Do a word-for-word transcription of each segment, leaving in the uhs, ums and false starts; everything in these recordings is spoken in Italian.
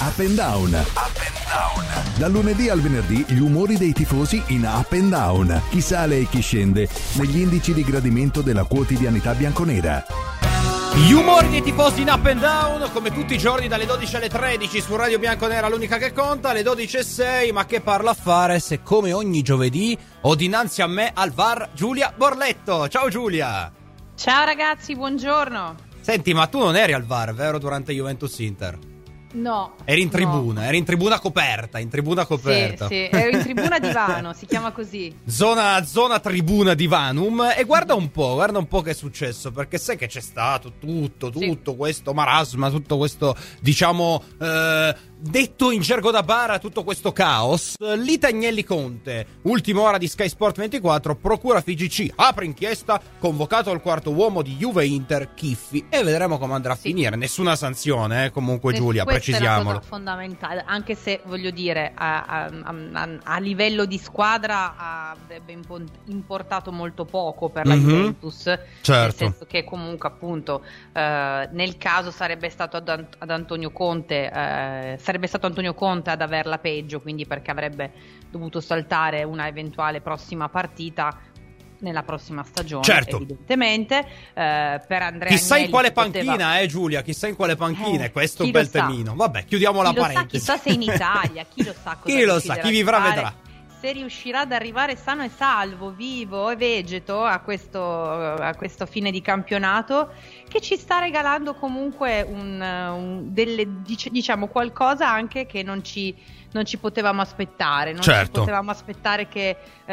Up and Down. Up and Down. Dal lunedì al venerdì gli umori dei tifosi in Up and Down. Chi sale e chi scende negli indici di gradimento della quotidianità bianconera. Gli umori dei tifosi in Up and Down, come tutti i giorni dalle dodici alle tredici su Radio Bianconera, l'unica che conta, alle dodici e sei, ma che parla a fare se come ogni giovedì ho dinanzi a me al V A R Giulia Borletto. Ciao Giulia! Ciao ragazzi, buongiorno! Senti, ma tu non eri al V A R, vero, durante Juventus Inter? No. Eri in tribuna, no. eri in tribuna coperta, in tribuna coperta. Sì, sì, ero in tribuna divano, si chiama così. Zona, zona tribuna divanum. E guarda un po', guarda un po' che è successo, perché sai che c'è stato tutto, tutto sì. questo marasma, tutto questo, diciamo, eh, detto in gergo da bara, tutto questo caos. Lita Agnelli Conte, ultima ora di Sky Sport ventiquattro, procura F I G C, apre inchiesta, convocato al quarto uomo di Juve Inter, Chiffi, e vedremo come andrà a sì. finire. Nessuna sanzione, eh, comunque Ness- Giulia, precisiamolo. Questa è una cosa fondamentale, anche se voglio dire, a, a, a, a livello di squadra avrebbe importato molto poco per la mm-hmm. Juventus, certo. nel senso che comunque appunto eh, nel caso sarebbe stato ad, ad Antonio Conte, eh, sarebbe stato Antonio Conte ad averla peggio, quindi perché avrebbe dovuto saltare una eventuale prossima partita nella prossima stagione, certo. evidentemente. Eh, per Andrea chissà Agnelli in quale poteva... panchina, eh Giulia, chissà in quale panchina, eh, questo è un bel temino. Vabbè, chiudiamo chi la lo parentesi. Sa, chissà se in Italia, chi lo sa cosa chi lo sa, chi vivrà fare, vedrà. se riuscirà ad arrivare sano e salvo, vivo e vegeto a questo, a questo fine di campionato, che ci sta regalando comunque un, un delle, diciamo qualcosa anche che non ci non ci potevamo aspettare, non certo. ci potevamo aspettare che eh,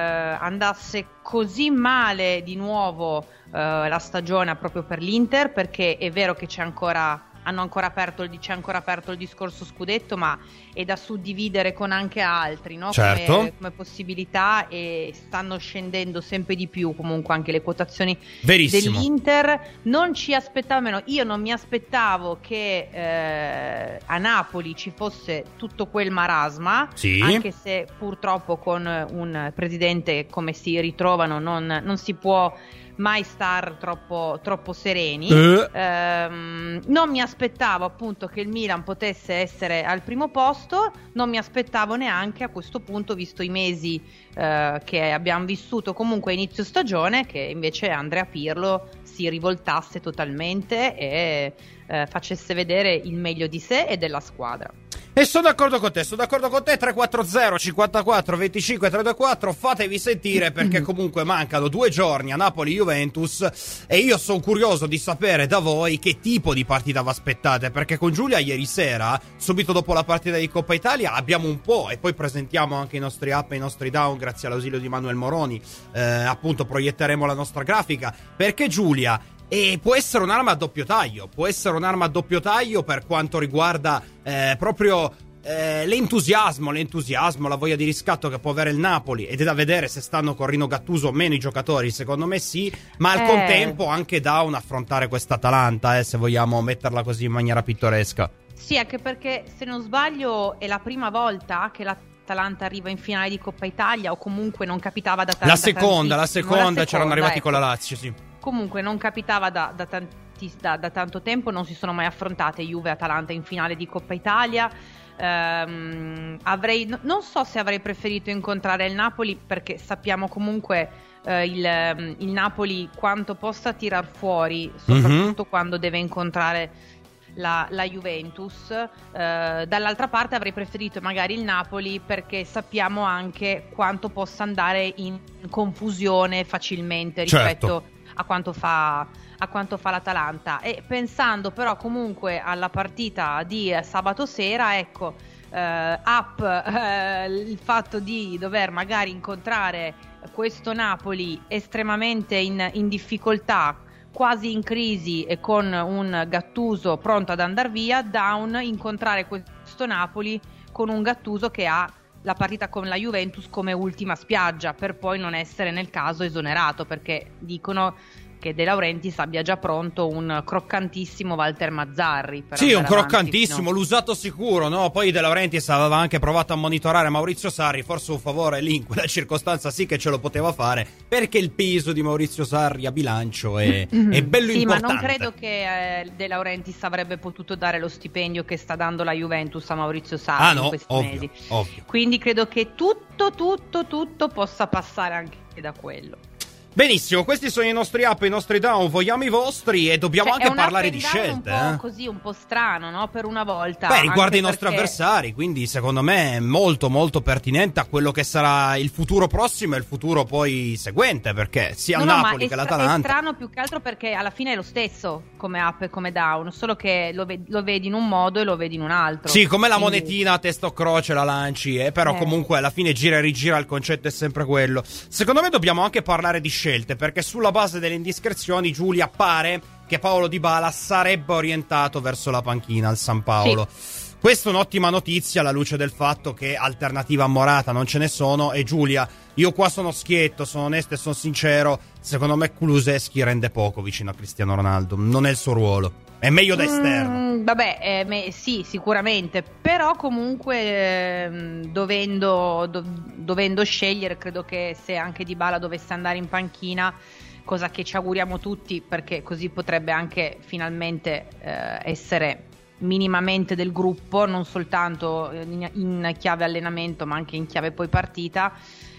andasse così male di nuovo eh, la stagione proprio per l'Inter, perché è vero che c'è ancora hanno ancora aperto il, c'è ancora aperto il discorso scudetto, ma è da suddividere con anche altri, no? certo. come, come possibilità, e stanno scendendo sempre di più comunque anche le quotazioni Verissimo. dell'Inter. Non ci aspettavo, almeno io non mi aspettavo che eh, a Napoli ci fosse tutto quel marasma, sì. anche se purtroppo con un presidente come si ritrovano non, non si può mai star troppo, troppo sereni. eh. ehm, non mi aspettavo appunto che il Milan potesse essere al primo posto, non mi aspettavo neanche a questo punto, visto i mesi eh, che abbiamo vissuto comunque a inizio stagione, che invece Andrea Pirlo si rivoltasse totalmente e eh, facesse vedere il meglio di sé e della squadra. E sono d'accordo con te, sono d'accordo con te. Tre quattro zero cinquantaquattro venticinque trecentoquarantaquattro, fatevi sentire, perché comunque mancano due giorni a Napoli-Juventus e io sono curioso di sapere da voi che tipo di partita vi aspettate, perché con Giulia ieri sera, subito dopo la partita di Coppa Italia, abbiamo un po', e poi presentiamo anche i nostri up e i nostri down grazie all'ausilio di Manuel Moroni, eh, appunto proietteremo la nostra grafica, perché Giulia E può essere un'arma a doppio taglio, può essere un'arma a doppio taglio per quanto riguarda eh, proprio eh, l'entusiasmo, l'entusiasmo, la voglia di riscatto che può avere il Napoli, ed è da vedere se stanno con Rino Gattuso o meno i giocatori, secondo me sì, ma al eh. contempo anche da un affrontare questa Atalanta, eh, se vogliamo metterla così in maniera pittoresca. Sì, anche perché se non sbaglio è la prima volta che la Atalanta arriva in finale di Coppa Italia, o comunque non capitava da tanto La seconda, la seconda, la seconda c'erano arrivati ecco. con la Lazio, sì. Comunque non capitava da, da, tanti, da, da tanto tempo, non si sono mai affrontate Juve e Atalanta in finale di Coppa Italia. Ehm, avrei, no, non so se avrei preferito incontrare il Napoli, perché sappiamo comunque eh, il, il Napoli quanto possa tirar fuori, soprattutto mm-hmm. quando deve incontrare La, la Juventus. Eh, dall'altra parte avrei preferito magari il Napoli, perché sappiamo anche quanto possa andare in confusione facilmente rispetto certo. a quanto fa a quanto fa l'Atalanta. E pensando però comunque alla partita di eh, sabato sera, ecco, eh, up eh, il fatto di dover magari incontrare questo Napoli estremamente in, in difficoltà, quasi in crisi, e con un Gattuso pronto ad andar via, da un incontrare questo Napoli con un Gattuso che ha la partita con la Juventus come ultima spiaggia, per poi non essere nel caso esonerato, perché dicono che De Laurentiis abbia già pronto un croccantissimo Walter Mazzarri. Per sì, un fino... croccantissimo, l'usato sicuro, no? Poi De Laurentiis aveva anche provato a monitorare Maurizio Sarri, forse un favore lì in quella circostanza sì che ce lo poteva fare, perché il peso di Maurizio Sarri a bilancio è, è bello sì, importante. Ma non credo che eh, De Laurentiis avrebbe potuto dare lo stipendio che sta dando la Juventus a Maurizio Sarri ah, no, in questi ovvio, mesi. Ovvio. Quindi credo che tutto, tutto, tutto possa passare anche da quello. Benissimo, questi sono i nostri up, i nostri down, vogliamo i vostri e dobbiamo cioè, anche parlare di scelte. È un po' eh? così, un po' strano, no? Per una volta. Beh, riguarda i nostri perché... avversari, quindi secondo me è molto molto pertinente a quello che sarà il futuro prossimo e il futuro poi seguente, perché sia il no, Napoli no, che è stra- l'Atalanta. È strano più che altro perché alla fine è lo stesso come up e come down, solo che lo, ve- lo vedi in un modo e lo vedi in un altro. Sì, come la quindi... monetina a testa o croce la lanci, eh, però eh. comunque alla fine gira e rigira, il concetto è sempre quello. Secondo me dobbiamo anche parlare di scelte, perché sulla base delle indiscrezioni Giulia pare che Paolo Dybala sarebbe orientato verso la panchina al San Paolo. Sì. Questa è un'ottima notizia alla luce del fatto che alternativa a Morata non ce ne sono. E Giulia, io qua sono schietto, sono onesto e sono sincero, secondo me Kulusevski rende poco vicino a Cristiano Ronaldo, non è il suo ruolo, è meglio da esterno. Mm, vabbè, eh, me, sì, sicuramente, però comunque eh, dovendo, do, dovendo scegliere, credo che se anche Dybala dovesse andare in panchina, cosa che ci auguriamo tutti, perché così potrebbe anche finalmente eh, essere minimamente del gruppo, non soltanto in, in chiave allenamento ma anche in chiave poi partita.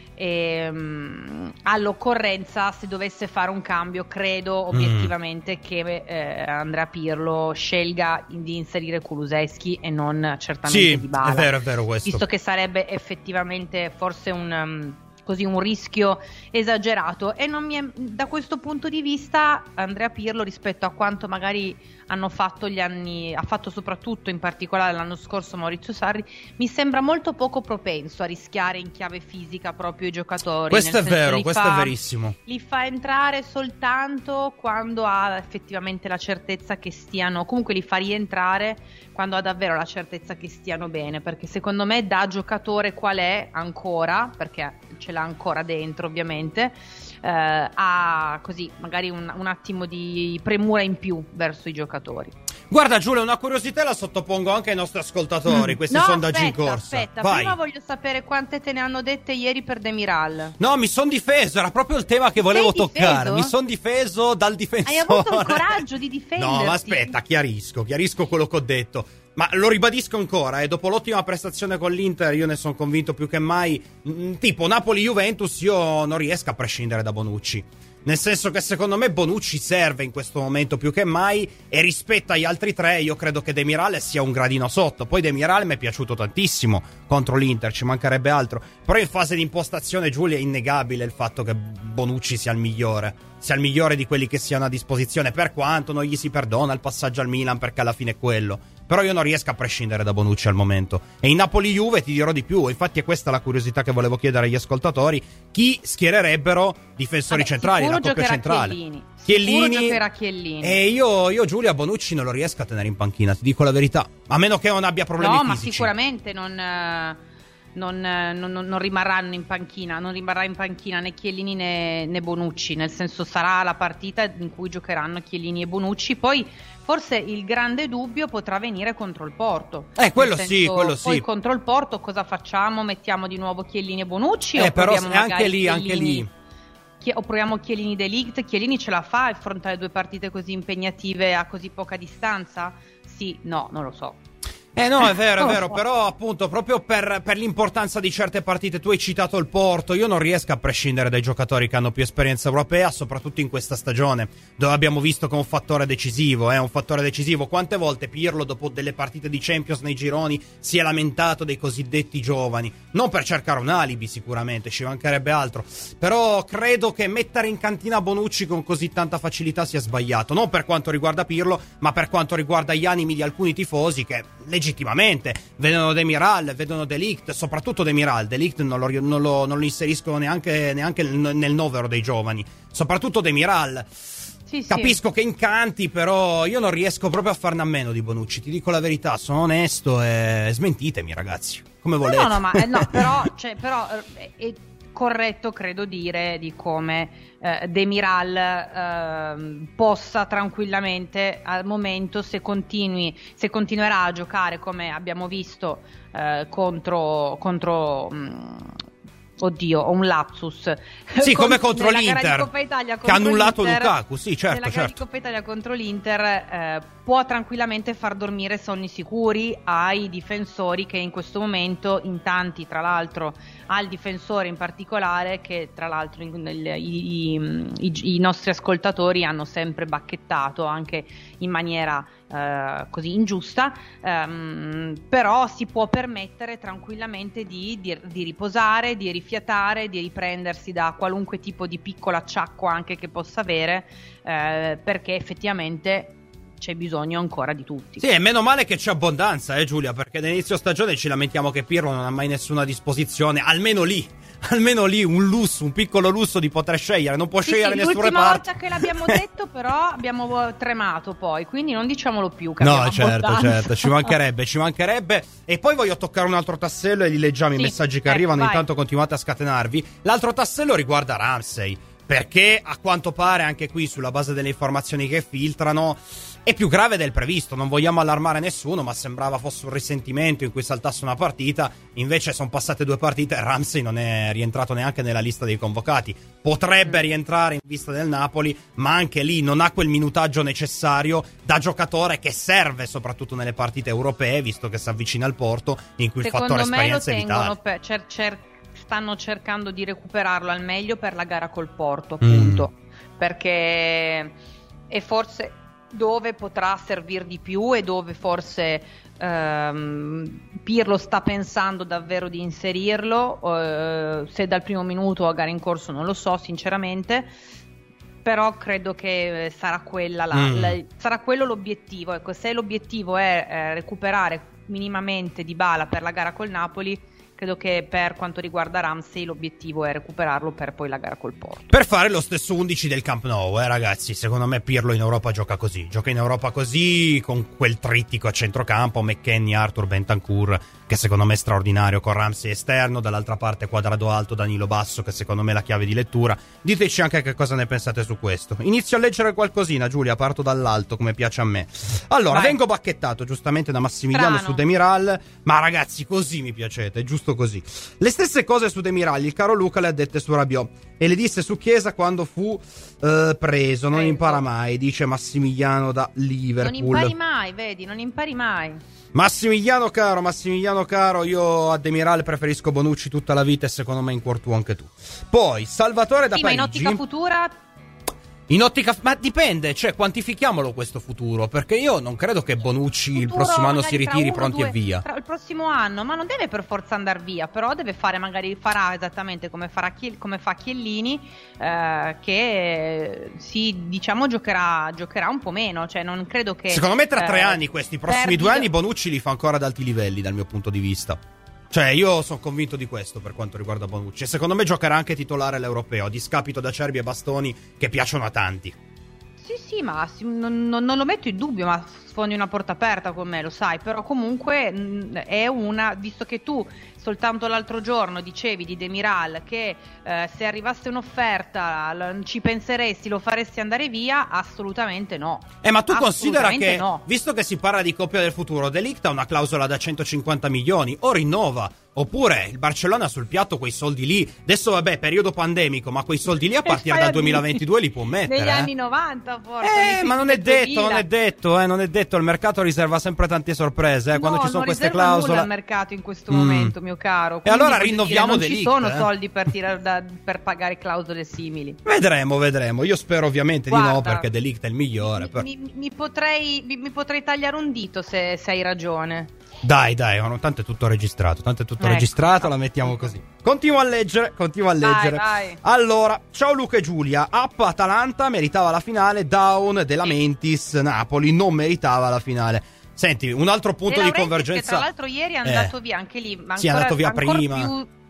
E, um, all'occorrenza, se dovesse fare un cambio, credo obiettivamente mm. che eh, Andrea Pirlo scelga di inserire Kulusevski e non certamente sì, Dybala. È vero, è vero questo. Visto che sarebbe effettivamente forse un um, così un rischio esagerato, e non mi è, da questo punto di vista Andrea Pirlo, rispetto a quanto magari hanno fatto gli anni, ha fatto soprattutto in particolare l'anno scorso Maurizio Sarri, mi sembra molto poco propenso a rischiare in chiave fisica proprio i giocatori. Questo nel è vero, li questo fa, è verissimo. Li fa entrare soltanto quando ha effettivamente la certezza che stiano, comunque li fa rientrare quando ha davvero la certezza che stiano bene, perché secondo me da giocatore qual è ancora, perché ce l'ha ancora dentro ovviamente, eh, ha così magari un, un attimo di premura in più verso i giocatori. Guarda Giulia, una curiosità la sottopongo anche ai nostri ascoltatori, mm. questi no, sondaggi aspetta, in corsa. aspetta, Vai. prima voglio sapere quante te ne hanno dette ieri per Demiral. No, mi son difeso, era proprio il tema che volevo Sei toccare. difeso? Mi son difeso dal difensore. Hai avuto il coraggio di difenderti? No, ma aspetta, chiarisco, chiarisco quello che ho detto. Ma lo ribadisco ancora, e eh, dopo l'ottima prestazione con l'Inter io ne sono convinto più che mai. Mm, tipo Napoli-Juventus io non riesco a prescindere da Bonucci. Nel senso che secondo me Bonucci serve in questo momento più che mai, e rispetto agli altri tre io credo che Demiral sia un gradino sotto. Poi Demiral mi è piaciuto tantissimo contro l'Inter, ci mancherebbe altro. Però in fase di impostazione, Giulia, è innegabile il fatto che Bonucci sia il migliore, sia il migliore di quelli che siano a disposizione, per quanto non gli si perdona il passaggio al Milan, perché alla fine è quello. Però io non riesco a prescindere da Bonucci al momento. E in Napoli-Juve ti dirò di più. Infatti è questa la curiosità che volevo chiedere agli ascoltatori: chi schiererebbero difensori Vabbè, centrali, la coppia centrale? Chiellini. Chiellini. Giocherà Chiellini. E io, io Giulia Bonucci non lo riesco a tenere in panchina, ti dico la verità. A meno che non abbia problemi no, fisici. No, ma sicuramente non... Eh... Non, non, non rimarranno in panchina, non rimarrà in panchina né Chiellini né, né Bonucci, nel senso sarà la partita in cui giocheranno Chiellini e Bonucci. Poi forse il grande dubbio potrà venire contro il Porto. Eh, quello senso, sì, quello sì. Poi contro il Porto cosa facciamo? Mettiamo di nuovo Chiellini e Bonucci? Eh, o però Chiellini, anche lì, anche lì. O proviamo Chiellini De Ligt? Chiellini ce la fa a affrontare due partite così impegnative a così poca distanza? Sì, no, non lo so. Eh no, è vero, è vero, però appunto proprio per, per l'importanza di certe partite, tu hai citato il Porto, io non riesco a prescindere dai giocatori che hanno più esperienza europea, soprattutto in questa stagione, dove abbiamo visto che è un fattore decisivo, è eh, un fattore decisivo. Quante volte Pirlo dopo delle partite di Champions nei gironi si è lamentato dei cosiddetti giovani, non per cercare un alibi sicuramente, ci mancherebbe altro, però credo che mettere in cantina Bonucci con così tanta facilità sia sbagliato, non per quanto riguarda Pirlo, ma per quanto riguarda gli animi di alcuni tifosi che legittimamente vedono Demiral, vedono De Ligt, soprattutto Demiral. De Ligt non lo, non lo, non lo inseriscono neanche, neanche nel novero dei giovani, soprattutto Demiral. Sì, capisco sì. che incanti, però io non riesco proprio a farne a meno di Bonucci, ti dico la verità, sono onesto, e smentitemi ragazzi, come volete. No, no, no, ma eh, no, però, cioè, però eh, corretto, credo dire, di come eh, Demiral eh, possa tranquillamente al momento, se continui, se continuerà a giocare come abbiamo visto eh, contro contro mh, oddio, ho un lapsus. Sì, Con, come contro l'Inter, Italia, che ha annullato Lukaku, sì, certo, nella certo. gara di Coppa Italia contro l'Inter eh, può tranquillamente far dormire sonni sicuri ai difensori che in questo momento, in tanti, tra l'altro al difensore in particolare, che tra l'altro in, nel, i, i, i, i nostri ascoltatori hanno sempre bacchettato anche in maniera Uh, così ingiusta, um, però si può permettere tranquillamente di, di, di riposare, di rifiatare, di riprendersi da qualunque tipo di piccolo acciacco anche che possa avere, uh, perché effettivamente c'è bisogno ancora di tutti. Sì, e meno male che c'è abbondanza, eh Giulia, perché all'inizio stagione ci lamentiamo che Pirlo non ha mai nessuna a disposizione, almeno lì. Almeno lì un lusso, un piccolo lusso di poter scegliere, non può sì, scegliere sì, nessun l'ultima reparto. volta che l'abbiamo detto però abbiamo tremato poi, quindi non diciamolo più che no, abbiamo certo, abbondanza. certo, ci mancherebbe, ci mancherebbe. E poi voglio toccare un altro tassello e li leggiamo sì, i messaggi che eh, arrivano, vai. Intanto continuate a scatenarvi. L'altro tassello riguarda Ramsey, perché a quanto pare anche qui, sulla base delle informazioni che filtrano, è più grave del previsto. Non vogliamo allarmare nessuno, ma sembrava fosse un risentimento in cui saltasse una partita. Invece sono passate due partite e Ramsey non è rientrato neanche nella lista dei convocati. Potrebbe rientrare in vista del Napoli, ma anche lì non ha quel minutaggio necessario da giocatore che serve soprattutto nelle partite europee, visto che si avvicina al Porto, in cui Secondo il fattore esperienza è vitale. Per, cer, cer, stanno cercando di recuperarlo al meglio per la gara col Porto, appunto, mm. perché è forse dove potrà servire di più e dove forse ehm, Pirlo sta pensando davvero di inserirlo, eh, se dal primo minuto o a gara in corso non lo so sinceramente, però credo che sarà quella la, mm. la, sarà quello l'obiettivo. Ecco, se l'obiettivo è eh, recuperare minimamente Dybala per la gara col Napoli, credo che per quanto riguarda Ramsey l'obiettivo è recuperarlo per poi la gara col Porto. Per fare lo stesso undici del Camp Nou, eh ragazzi, secondo me Pirlo in Europa gioca così. Gioca in Europa così, con quel trittico a centrocampo, McKennie, Arthur, Bentancur, che secondo me è straordinario, con Ramsey esterno, dall'altra parte Quadrado alto, Danilo basso, che secondo me è la chiave di lettura. Diteci anche che cosa ne pensate su questo. Inizio a leggere qualcosina, Giulia, parto dall'alto, come piace a me. Allora, Vai. vengo bacchettato giustamente da Massimiliano Strano. su Demiral, ma ragazzi, così mi piacete, è giusto così. Le stesse cose su Demiral il caro Luca le ha dette su Rabiot e le disse su Chiesa quando fu eh, preso. Non preso. impara mai, dice Massimiliano da Liverpool. Non impari mai, vedi, non impari mai. Massimiliano caro, Massimiliano caro, io a Demiral preferisco Bonucci tutta la vita e secondo me in cuor tuo anche tu. Poi Salvatore da sì, Parigi. Ma in ottica futura In ottica, ma dipende, cioè quantifichiamolo questo futuro, perché io non credo che Bonucci futuro, il prossimo anno si ritiri uno, pronti due, e via. Tra il prossimo anno, ma non deve per forza andare via, però deve fare, magari farà esattamente come, farà, come fa Chiellini, eh, che si diciamo giocherà, giocherà un po' meno, cioè non credo che... Secondo me tra tre eh, anni, questi prossimi perdi... due anni Bonucci li fa ancora ad alti livelli dal mio punto di vista. Cioè io sono convinto di questo per quanto riguarda Bonucci e secondo me giocherà anche titolare all'Europeo, a discapito da Acerbi e Bastoni che piacciono a tanti. Sì, sì, ma non, non, non lo metto in dubbio, ma sfondi una porta aperta con me, lo sai, però comunque mh, è una, visto che tu soltanto l'altro giorno dicevi di Demiral che eh, se arrivasse un'offerta l- ci penseresti, lo faresti andare via, assolutamente no. Eh ma tu considera che, no. Visto che si parla di coppia del futuro, De Ligt ha una clausola da centocinquanta milioni, o rinnova, oppure il Barcellona sul piatto quei soldi lì, adesso vabbè periodo pandemico, ma quei soldi lì a partire dal duemilaventidue li può mettere. Negli eh? anni novanta forse. Eh ma non è detto, non è detto, eh, non è detto, il mercato riserva sempre tante sorprese, eh, no, quando ci sono queste clausole. Non riserva clausole. nulla al mercato in questo Mm. momento, mio caro. E allora rinnoviamo dire, De non Ligt. ci sono eh? soldi per, tirare da, per pagare clausole simili. Vedremo, vedremo. Io spero ovviamente Guarda, di no, perché De Ligt è il migliore. Mi, però. mi, mi, potrei, mi, mi potrei tagliare un dito se, se hai ragione. Dai, dai, tanto è tutto registrato, tanto è tutto ecco, registrato, la mettiamo così. Continuo a leggere, continuo a leggere. Vai, vai. Allora, ciao Luca e Giulia. Up Atalanta meritava la finale, down della Mentis Napoli non meritava la finale. Senti, un altro punto De di Laurentiis, convergenza. che tra l'altro ieri è andato eh. via anche lì, ma sì, è ancora, andato via ancora prima. Più...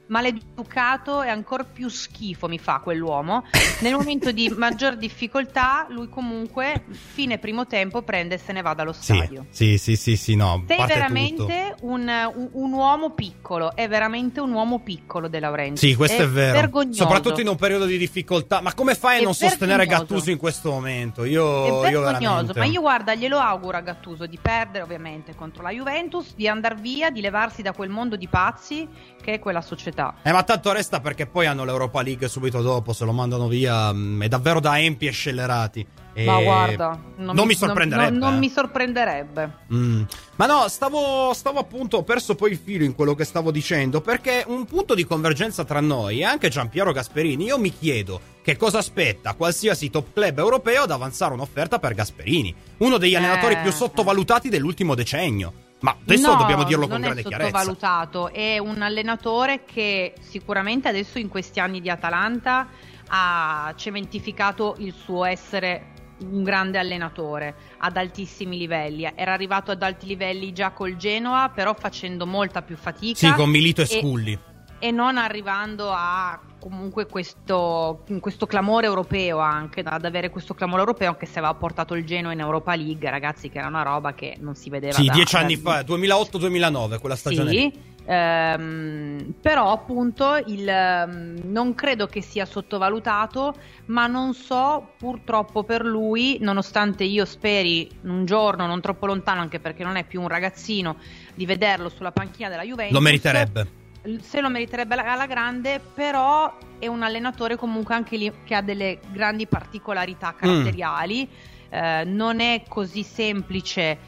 maleducato e ancora più schifo mi fa quell'uomo. Nel momento di maggior difficoltà lui comunque fine primo tempo prende e se ne va dallo stadio. Sì, sì, sì, sì, no. Sei veramente un, un, un uomo piccolo, è veramente un uomo piccolo De Laurentiis. Sì, questo è, è vero. Vergognoso. Soprattutto in un periodo di difficoltà. Ma come fai a non vergognoso. sostenere Gattuso in questo momento? Io, è io vergognoso, veramente... ma io guarda, glielo auguro a Gattuso di perdere ovviamente contro la Juventus, di andare via, di levarsi da quel mondo di pazzi che è quella società. Eh, ma tanto resta perché poi hanno l'Europa League subito dopo, se lo mandano via, mh, è davvero da empi e scellerati. E... Ma guarda, non, non mi, mi sorprenderebbe. Non, non, non eh. mi sorprenderebbe. Mm. Ma no, stavo, stavo appunto, ho perso poi il filo in quello che stavo dicendo, perché un punto di convergenza tra noi e anche Gianpiero Gasperini, io mi chiedo che cosa aspetta qualsiasi top club europeo ad avanzare un'offerta per Gasperini, uno degli allenatori eh, più sottovalutati dell'ultimo decennio. Ma adesso no, dobbiamo dirlo con grande non è chiarezza. sottovalutato, è un allenatore che sicuramente adesso in questi anni di Atalanta ha cementificato il suo essere un grande allenatore ad altissimi livelli. Era arrivato ad alti livelli già col Genoa, però facendo molta più fatica. Sì, con Milito e, e Sculli. E non arrivando a comunque questo, questo clamore europeo, anche ad avere questo clamore europeo, anche se aveva portato il Genoa in Europa League, ragazzi, che era una roba che non si vedeva. Sì, da, dieci anni da... fa, duemilaotto duemilanove, quella stagione. Sì, ehm, però appunto il, ehm, non credo che sia sottovalutato, ma non so purtroppo per lui, nonostante io speri un giorno non troppo lontano, anche perché non è più un ragazzino, di vederlo sulla panchina della Juventus. Lo meriterebbe. Se lo meriterebbe alla grande, però è un allenatore comunque anche lì che ha delle grandi particolarità caratteriali. Mm. Eh, non è così semplice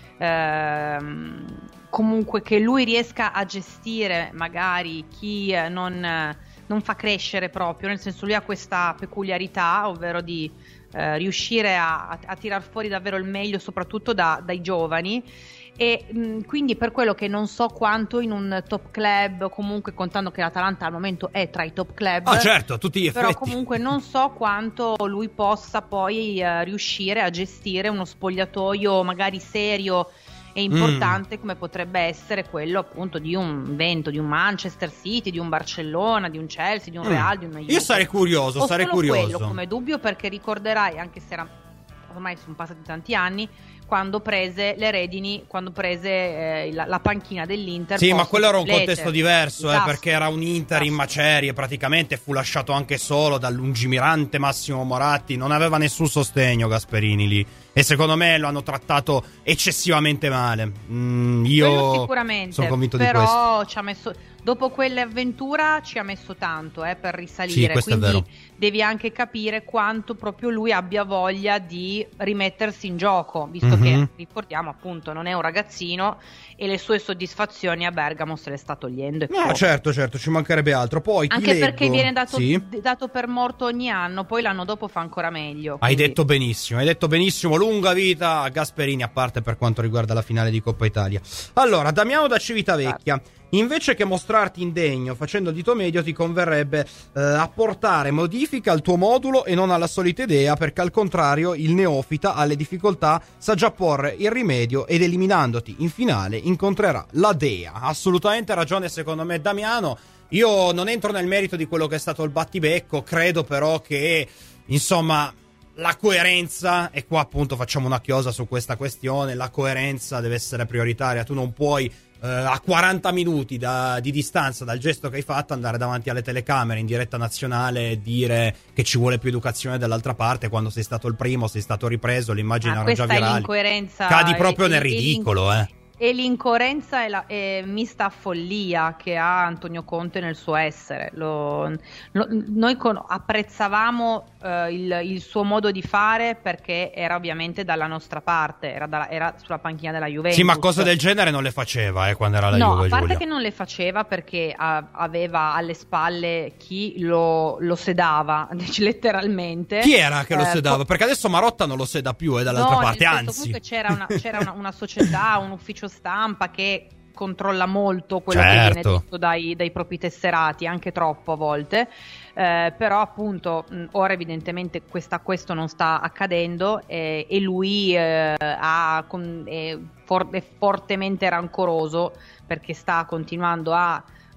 eh, comunque che lui riesca a gestire magari chi eh, non, eh, non fa crescere proprio, nel senso lui ha questa peculiarità, ovvero di eh, riuscire a, a, a tirar fuori davvero il meglio soprattutto da, dai giovani. E mh, quindi per quello che non so quanto in un top club, comunque contando che l'Atalanta al momento è tra i top club, ah certo, a tutti gli effetti, però comunque non so quanto lui possa poi uh, riuscire a gestire uno spogliatoio magari serio e importante mm. come potrebbe essere quello appunto di un Vento, di un Manchester City, di un Barcellona, di un Chelsea, di un Real, mm. di una Juve. Io sarei curioso, o sarei solo curioso quello come dubbio, perché ricorderai, anche se era ormai sono passati tanti anni, quando prese le redini, quando prese eh, la, la panchina dell'Inter. Sì, ma quello era un Leter. contesto diverso, eh, perché era un Inter in macerie, praticamente fu lasciato anche solo dal lungimirante Massimo Moratti, non aveva nessun sostegno Gasperini lì, e secondo me lo hanno trattato eccessivamente male. Mm, io sicuramente, sono convinto però di questo. Ci ha messo, dopo quell'avventura ci ha messo tanto eh, per risalire, sì, questo quindi è vero. Devi anche capire quanto proprio lui abbia voglia di rimettersi in gioco, visto Mm-hmm. che, ricordiamo appunto, non è un ragazzino e le sue soddisfazioni a Bergamo se le sta togliendo. No, poi. certo, certo, ci mancherebbe altro. Poi ti anche leggo... perché viene dato, sì? dato per morto ogni anno, poi l'anno dopo fa ancora meglio. Hai quindi... detto benissimo, hai detto benissimo, lunga vita a Gasperini, a parte per quanto riguarda la finale di Coppa Italia. Allora, Damiano da Civitavecchia, invece che mostrarti indegno facendo dito medio, ti converrebbe eh, apportare modifiche al tuo modulo e non alla solita idea, perché al contrario il neofita alle difficoltà sa già porre il rimedio ed eliminandoti in finale incontrerà la dea. Assolutamente ragione secondo me Damiano. Io non entro nel merito di quello che è stato il battibecco, credo però che insomma la coerenza, e qua appunto facciamo una chiosa su questa questione, la coerenza deve essere prioritaria. Tu non puoi Uh, a quaranta minuti da, di distanza dal gesto che hai fatto andare davanti alle telecamere in diretta nazionale e dire che ci vuole più educazione dall'altra parte, quando sei stato il primo, sei stato ripreso, le immagini ah, erano già virali. L'incoerenza cadi proprio e, nel e, ridicolo eh e l'incoerenza è, la, è mista a follia che ha Antonio Conte nel suo essere. Lo, lo, noi con, apprezzavamo uh, il, il suo modo di fare perché era ovviamente dalla nostra parte, era, da, era sulla panchina della Juventus. Sì, ma cose del genere non le faceva eh, quando era la no, Juve. a parte Giulia. che non le faceva perché a, aveva alle spalle chi lo, lo sedava letteralmente. Chi era che lo eh, sedava? po- Perché adesso Marotta non lo seda più eh, dall'altra no, parte, nel senso, anzi comunque c'era una, c'era una, una società, un ufficio stampa che controlla molto quello certo. che viene detto dai, dai propri tesserati, anche troppo a volte, eh, però appunto mh, ora evidentemente questa, questo non sta accadendo eh, e lui eh, ha, con, è, for- è fortemente rancoroso perché sta continuando a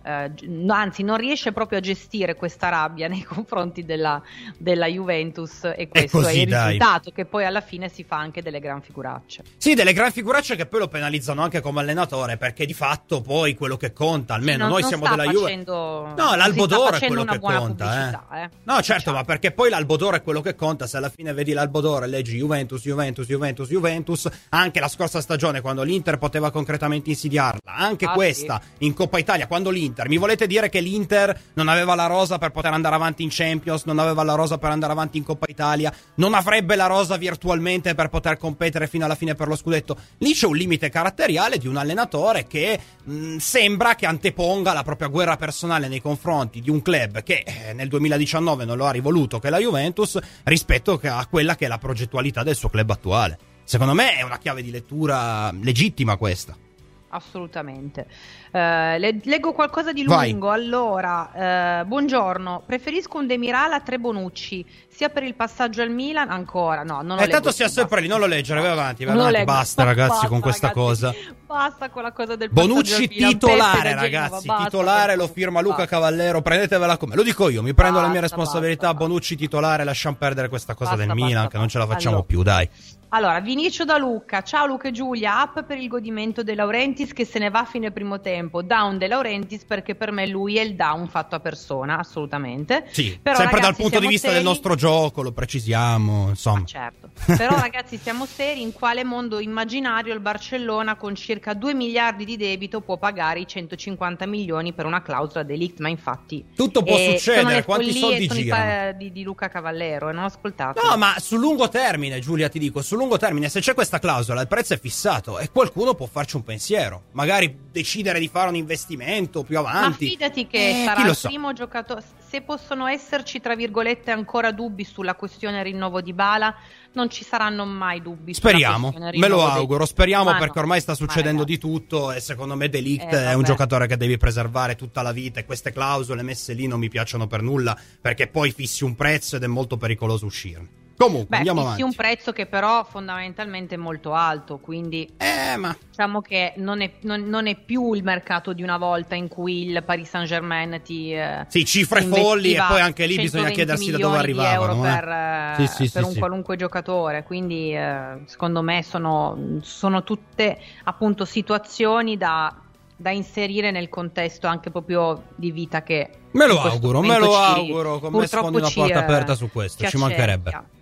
eh, anzi non riesce proprio a gestire questa rabbia nei confronti della, della Juventus, e questo è, così, è il dai. risultato, che poi alla fine si fa anche delle gran figuracce. Sì, delle gran figuracce che poi lo penalizzano anche come allenatore, perché di fatto poi quello che conta, almeno non, noi non siamo sta della Juve. Facendo, no, l'Albo d'Oro è quello una che buona conta, eh. eh. No, certo, diciamo. ma perché poi l'Albo d'Oro è quello che conta. Se alla fine vedi l'Albo d'Oro e leggi Juventus, Juventus, Juventus, Juventus, anche la scorsa stagione quando l'Inter poteva concretamente insidiarla, anche ah, questa sì. in Coppa Italia, quando l'Inter, mi volete dire che l'Inter non aveva la rosa per poter andare avanti in Champions, non aveva la rosa per andare avanti in Coppa Italia, non avrebbe la rosa virtualmente per poter competere fino alla fine per lo scudetto? Lì c'è un limite caratteriale di un allenatore che mh, sembra che anteponga la propria guerra personale nei confronti di un club che eh, nel duemiladiciannove non lo ha rivoluto, che è la Juventus, rispetto a quella che è la progettualità del suo club attuale. Secondo me è una chiave di lettura legittima questa. Assolutamente. Uh, le- leggo qualcosa di Vai. lungo. Allora, uh, buongiorno. Preferisco un Demiral a tre Bonucci, sia per il passaggio al Milan. Ancora, no, non lo E leggo tanto più, sia sempre basta. lì, non lo leggere, vai avanti, vai Non lo avanti. leggo. Basta ragazzi Basta, con questa ragazzi. cosa. Basta con la cosa del passaggio Bonucci al Milan. titolare, Peppe da ragazzi, Genova, titolare, basta, lo firma Luca basta. Cavallero, prendetevela come. Lo dico io, mi prendo la mia Basta, responsabilità, basta, Bonucci titolare, lasciamo perdere questa cosa Basta, del basta, Milan, basta. che non ce la facciamo Allora. più, dai. Allora, Vinicio da Lucca. Ciao Luca e Giulia, up per il godimento De Laurentiis che se ne va a fine primo tempo, down De Laurentiis perché per me lui è il down fatto a persona, assolutamente. Sì, Però, sempre ragazzi, dal punto di siamo vista seri. del nostro gioco, lo precisiamo, insomma. Ah, certo. Però ragazzi, siamo seri, in quale mondo immaginario il Barcellona con circa due miliardi di debito può pagare i centocinquanta milioni per una clausola delict? Ma infatti Tutto può eh, succedere, sono le quanti follie, soldi sono i girano? pa- di, di Luca Cavallero, e non ho ascoltato. No, ma sul lungo termine, Giulia, ti dico, sul lungo termine, se c'è questa clausola, il prezzo è fissato e qualcuno può farci un pensiero. Magari decidere di fare un investimento più avanti. Ma fidati che Eh, sarà chi lo il sa. primo giocatore. Se possono esserci, tra virgolette, ancora dubbi sulla questione rinnovo di Bala, non ci saranno mai dubbi. Speriamo, sulla questione me lo rinnovo di- auguro, speriamo, Ma perché no, ormai sta ma succedendo ragazzi. di tutto e secondo me De Ligt Eh, è un vabbè. giocatore che devi preservare tutta la vita e queste clausole messe lì non mi piacciono per nulla, perché poi fissi un prezzo ed è molto pericoloso uscirne. Comunque, Beh, andiamo fissi avanti. un prezzo che però fondamentalmente è molto alto, quindi Eh, ma diciamo che non è, non- non è più il mercato di una volta in cui il Paris Saint-Germain ti eh, sì, cifre ti folli e investiva poi anche lì bisogna centoventi chiedersi da dove milioni di euro arrivavano. eh. per, eh, Sì, sì, per sì, un sì. qualunque giocatore, quindi eh, secondo me sono, sono tutte appunto situazioni da, da inserire nel contesto anche proprio di vita che Me lo in questo auguro, me momento lo ci- auguro, con me purtroppo sfondi una ci, porta eh, aperta su questo, ci mancherebbe. accerchia.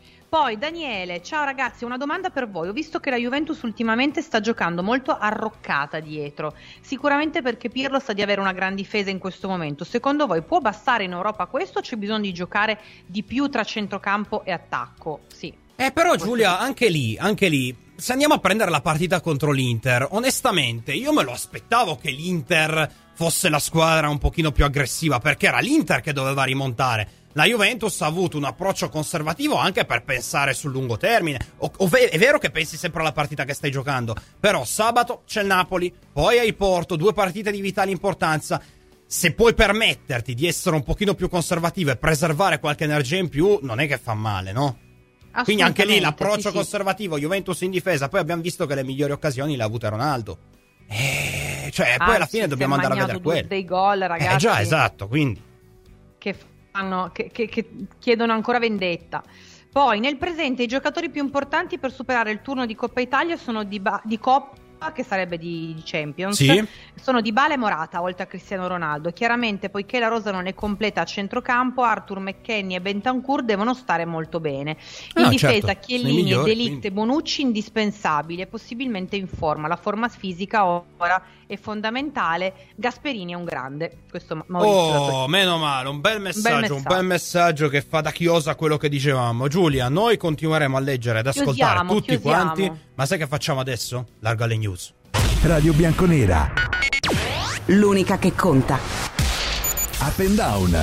Poi Daniele, ciao ragazzi, una domanda per voi. Ho visto che la Juventus ultimamente sta giocando molto arroccata dietro, sicuramente perché Pirlo sa di avere una gran difesa in questo momento. Secondo voi può bastare in Europa questo o c'è bisogno di giocare di più tra centrocampo e attacco? Sì. Eh, però Giulia, anche lì, anche lì, se andiamo a prendere la partita contro l'Inter, onestamente io me lo aspettavo che l'Inter fosse la squadra un pochino più aggressiva, perché era l'Inter che doveva rimontare. La Juventus ha avuto un approccio conservativo anche per pensare sul lungo termine. O- ov- è vero che pensi sempre alla partita che stai giocando, però sabato c'è il Napoli, poi hai il Porto, due partite di vitale importanza. Se puoi permetterti di essere un pochino più conservativo e preservare qualche energia in più, non è che fa male, no? Quindi anche lì l'approccio sì, sì. conservativo, Juventus in difesa, poi abbiamo visto che le migliori occasioni le ha avute Ronaldo. Eh, cioè, poi alla Anzi, fine si dobbiamo è andare a magnato vedere due- quello. dei gol, ragazzi. Eh già, esatto, quindi. che, fanno, che, che, che chiedono ancora vendetta. Poi nel presente i giocatori più importanti per superare il turno di Coppa Italia sono di, ba- di Coppa, che sarebbe di, di Champions, Sì. sono Dybala e Morata oltre a Cristiano Ronaldo. Chiaramente, poiché la rosa non è completa a centrocampo, Arthur, McKennie e Bentancur devono stare molto bene. In No, difesa certo, Chiellini, sono i migliori, De Ligt quindi. e Bonucci indispensabili e possibilmente in forma. La forma fisica ora è fondamentale. Gasperini è un grande. Questo Maurizio da Oh, meno male, un bel messaggio, un messaggio. bel messaggio che fa da chiosa a quello che dicevamo. Giulia, noi continueremo a leggere ed ascoltare Chiosiamo, tutti chiosiamo. quanti, ma sai che facciamo adesso? Larga le news. Radio Bianconera. L'unica che conta. Up and down.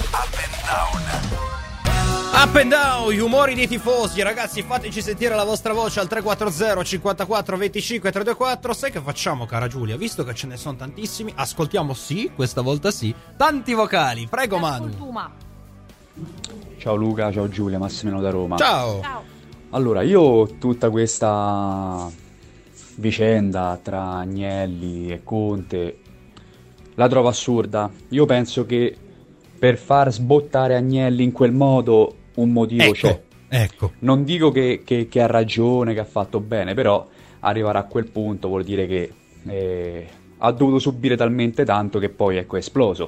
Up and down, gli umori dei tifosi. Ragazzi, fateci sentire la vostra voce al tre quattro zero cinquantaquattro venticinque trecentoventuquattro. Sai che facciamo, cara Giulia? Visto che ce ne sono tantissimi, ascoltiamo sì, questa volta sì, tanti vocali. Prego, Manu. Ascoltuma. Ciao Luca, ciao Giulia, Massimiliano da Roma. Ciao. Ciao. Allora, io tutta questa vicenda tra Agnelli e Conte la trovo assurda. Io penso che per far sbottare Agnelli in quel modo un motivo ecco, c'è. Ecco. Non dico che, che, che ha ragione, che ha fatto bene, però arrivare a quel punto vuol dire che eh, ha dovuto subire talmente tanto che poi ecco è esploso.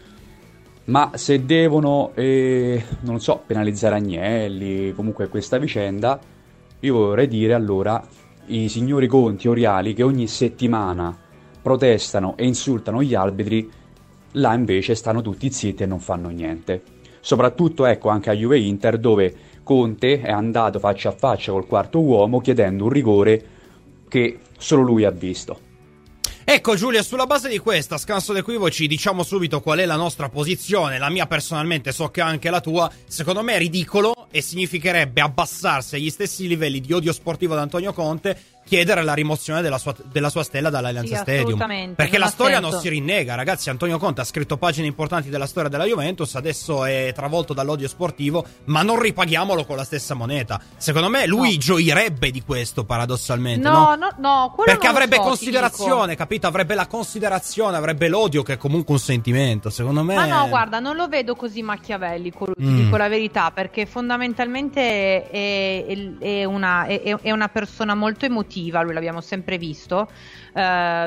Ma se devono, eh, non so, penalizzare Agnelli, comunque questa vicenda, io vorrei dire allora i signori Conti o Oriali che ogni settimana protestano e insultano gli arbitri, là invece stanno tutti zitti e non fanno niente. Soprattutto ecco anche a Juve Inter, dove Conte è andato faccia a faccia col quarto uomo chiedendo un rigore che solo lui ha visto. Ecco Giulia, sulla base di questa, scanso d'equivoci, diciamo subito qual è la nostra posizione. La mia personalmente, so che anche la tua, secondo me è ridicolo e significherebbe abbassarsi agli stessi livelli di odio sportivo da Antonio Conte chiedere la rimozione della sua, della sua stella dall'Allianz sì, Stadium, perché la storia senso. non si rinnega, ragazzi. Antonio Conte ha scritto pagine importanti della storia della Juventus, adesso è travolto dall'odio sportivo, ma non ripaghiamolo con la stessa moneta. Secondo me lui no. gioirebbe di questo, paradossalmente, no, no? no, no, quello perché non avrebbe so, considerazione, capito? Avrebbe la considerazione, avrebbe l'odio, che è comunque un sentimento, secondo me. Ma no, guarda, non lo vedo così machiavellico, ti mm. dico la verità, perché fondamentalmente è, è, è, una, è, è una persona molto emotiva, lui l'abbiamo sempre visto. Uh,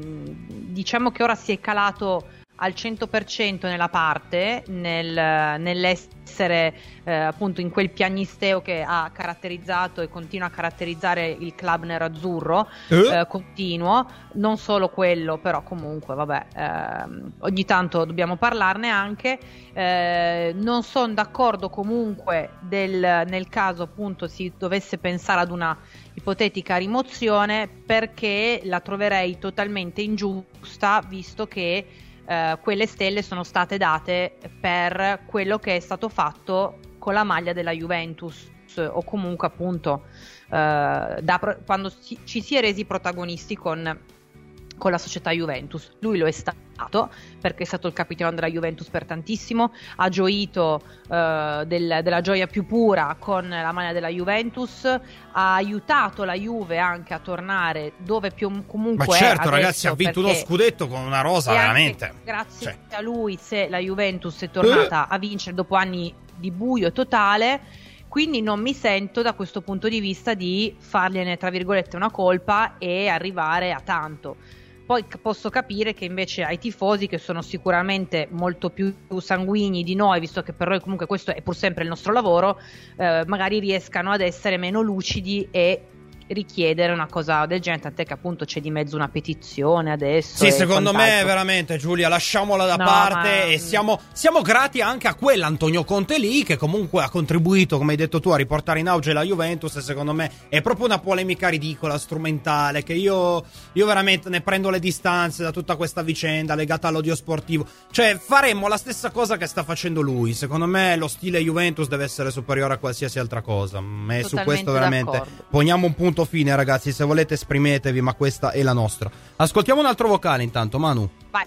diciamo che ora si è calato al cento per cento nella parte, nel, nell'essere eh, appunto in quel piagnisteo che ha caratterizzato e continua a caratterizzare il club nerazzurro, eh? Eh, continuo, non solo quello, però comunque vabbè, eh, ogni tanto dobbiamo parlarne anche. Eh, non sono d'accordo comunque del, nel caso appunto si dovesse pensare ad una ipotetica rimozione, perché la troverei totalmente ingiusta, visto che Uh, quelle stelle sono state date per quello che è stato fatto con la maglia della Juventus, o comunque appunto uh, da pro- quando ci, ci si è resi protagonisti con, con la società Juventus. Lui lo è stato, perché è stato il capitano della Juventus per tantissimo, ha gioito uh, del, della gioia più pura con la maglia della Juventus, ha aiutato la Juve anche a tornare dove più comunque ma certo è ragazzi, ha vinto uno scudetto con una rosa veramente grazie cioè. a lui se la Juventus è tornata uh. a vincere dopo anni di buio totale, quindi non mi sento da questo punto di vista di fargliene tra virgolette una colpa e arrivare a tanto. Poi posso capire che invece ai tifosi, che sono sicuramente molto più sanguigni di noi, visto che per noi comunque questo è pur sempre il nostro lavoro, eh, magari riescano ad essere meno lucidi e richiedere una cosa del genere, tant'è che appunto c'è di mezzo una petizione adesso. Sì, secondo me veramente Giulia, lasciamola da no, parte ma... e siamo, siamo grati anche a quell'Antonio Conte lì, che comunque ha contribuito, come hai detto tu, a riportare in auge la Juventus, e secondo me è proprio una polemica ridicola, strumentale, che io, io veramente ne prendo le distanze da tutta questa vicenda legata all'odio sportivo. Cioè faremmo la stessa cosa che sta facendo lui. Secondo me lo stile Juventus deve essere superiore a qualsiasi altra cosa, e su questo veramente d'accordo. Poniamo un punto fine, ragazzi. Se volete esprimetevi, ma questa è la nostra. Ascoltiamo un altro vocale intanto, Manu. Vai.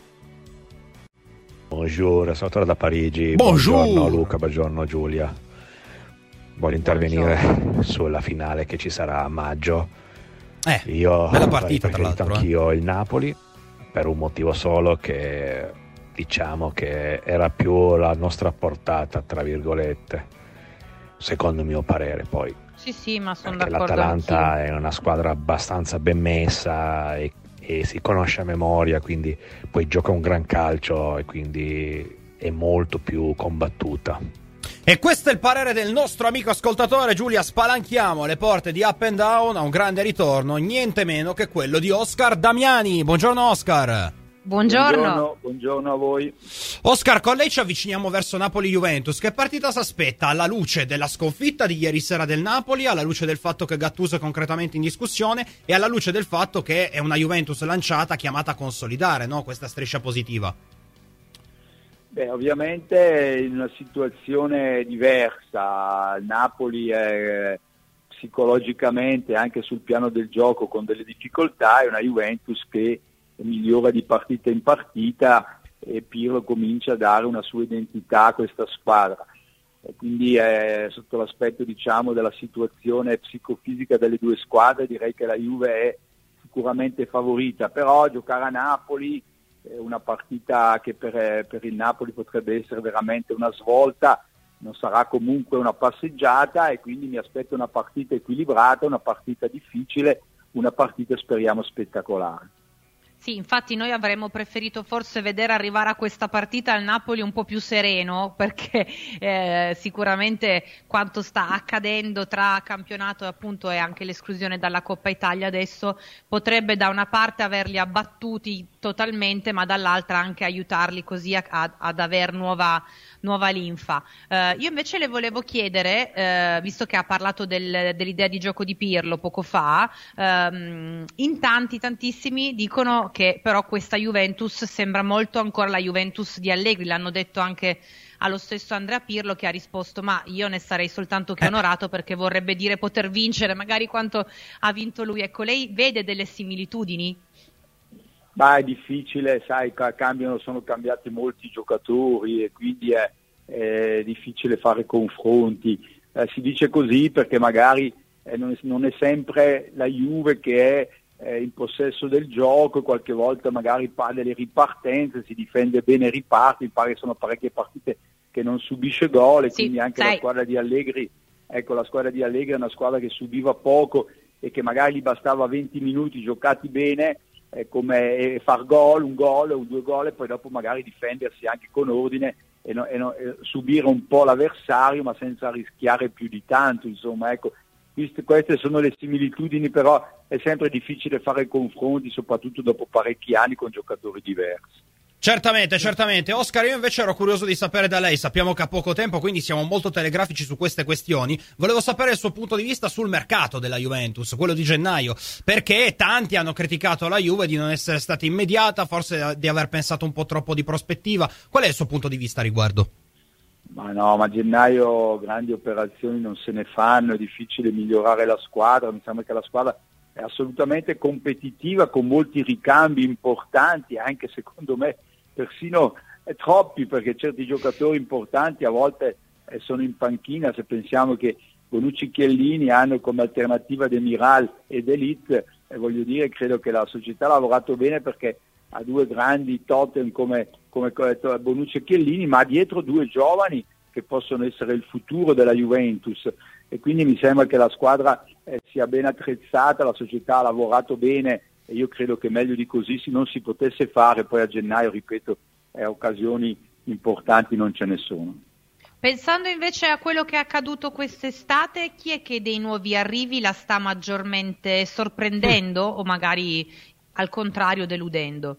Buongiorno, sono tornato da Parigi. Bonjour. Buongiorno Luca, buongiorno Giulia. Voglio intervenire buongiorno. sulla finale che ci sarà a maggio. Eh, Io bella partita, tra l'altro. Anch'io eh. il Napoli, per un motivo solo, che diciamo che era più la nostra portata, tra virgolette, secondo il mio parere. Poi sì, sì, ma sono perché d'accordo l'Atalanta anch'io. è una squadra abbastanza ben messa e, e si conosce a memoria, quindi poi gioca un gran calcio e quindi è molto più combattuta. E questo è il parere del nostro amico ascoltatore. Giulia, spalanchiamo le porte di Up and Down a un grande ritorno, niente meno che quello di Oscar Damiani. Buongiorno Oscar. Buongiorno. buongiorno, buongiorno a voi. Oscar, con lei ci avviciniamo verso Napoli-Juventus. Che partita si aspetta alla luce della sconfitta di ieri sera del Napoli, alla luce del fatto che Gattuso è concretamente in discussione e alla luce del fatto che è una Juventus lanciata chiamata a consolidare, no? Questa striscia positiva? Beh, ovviamente in una situazione diversa. Il Napoli è psicologicamente, anche sul piano del gioco, con delle difficoltà, è una Juventus che migliora di partita in partita e Pirlo comincia a dare una sua identità a questa squadra, e quindi eh, sotto l'aspetto diciamo della situazione psicofisica delle due squadre direi che la Juve è sicuramente favorita, però giocare a Napoli una partita che per, per il Napoli potrebbe essere veramente una svolta, non sarà comunque una passeggiata e quindi mi aspetto una partita equilibrata, una partita difficile, una partita speriamo spettacolare. Sì, infatti noi avremmo preferito forse vedere arrivare a questa partita il Napoli un po' più sereno, perché eh, sicuramente quanto sta accadendo tra campionato e appunto e anche l'esclusione dalla Coppa Italia adesso potrebbe da una parte averli abbattuti totalmente, ma dall'altra anche aiutarli così a, a, ad aver nuova, nuova linfa. Eh, io invece le volevo chiedere, eh, visto che ha parlato del, dell'idea di gioco di Pirlo poco fa, ehm, in tanti, tantissimi dicono che però questa Juventus sembra molto ancora la Juventus di Allegri, l'hanno detto anche allo stesso Andrea Pirlo, che ha risposto ma io ne sarei soltanto che onorato, perché vorrebbe dire poter vincere magari quanto ha vinto lui. Ecco, lei vede delle similitudini? Ma è difficile, sai, cambiano, sono cambiati molti giocatori e quindi è, è difficile fare confronti. Eh, si dice così perché magari eh, non, è, non è sempre la Juve che è in possesso del gioco, qualche volta magari fa delle ripartenze, si difende bene e riparte, mi pare che sono parecchie partite che non subisce gol e sì, quindi anche sai. la squadra di Allegri, ecco la squadra di Allegri è una squadra che subiva poco e che magari gli bastava venti minuti giocati bene eh, come eh, far gol, un gol o due gol e poi dopo magari difendersi anche con ordine e, no, e, no, e subire un po' l'avversario ma senza rischiare più di tanto, insomma ecco. Queste sono le similitudini, però è sempre difficile fare confronti, soprattutto dopo parecchi anni con giocatori diversi. Certamente, certamente. Oscar, io invece ero curioso di sapere da lei, sappiamo che ha poco tempo, quindi siamo molto telegrafici su queste questioni. Volevo sapere il suo punto di vista sul mercato della Juventus, quello di gennaio, perché tanti hanno criticato la Juve di non essere stata immediata, forse di aver pensato un po' troppo di prospettiva. Qual è il suo punto di vista a riguardo? Ma no, ma a gennaio grandi operazioni non se ne fanno, è difficile migliorare la squadra, mi sembra che la squadra è assolutamente competitiva con molti ricambi importanti, anche secondo me persino eh, troppi, perché certi giocatori importanti a volte eh, sono in panchina, se pensiamo che Bonucci e Chiellini hanno come alternativa Demiral ed Elite, eh, voglio dire, credo che la società ha lavorato bene perché ha due grandi totem come, come Bonucci e Chiellini, ma dietro due giovani che possono essere il futuro della Juventus e quindi mi sembra che la squadra eh, sia ben attrezzata, la società ha lavorato bene e io credo che meglio di così se non si potesse fare, poi a gennaio, ripeto, eh, occasioni importanti non ce ne sono. Pensando invece a quello che è accaduto quest'estate, chi è che dei nuovi arrivi la sta maggiormente sorprendendo o magari al contrario deludendo?